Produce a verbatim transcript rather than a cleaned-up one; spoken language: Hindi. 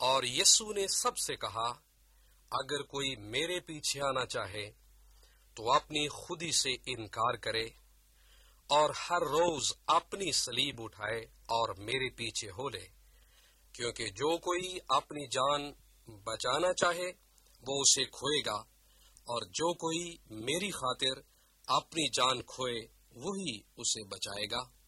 और यीशु ने सबसे कहा, अगर कोई मेरे पीछे आना चाहे तो अपनी खुदी से इनकार करे और हर रोज अपनी सलीब उठाए और मेरे पीछे हो ले। क्योंकि जो कोई अपनी जान बचाना चाहे वो उसे खोएगा, और जो कोई मेरी खातिर अपनी जान खोए वही उसे बचाएगा।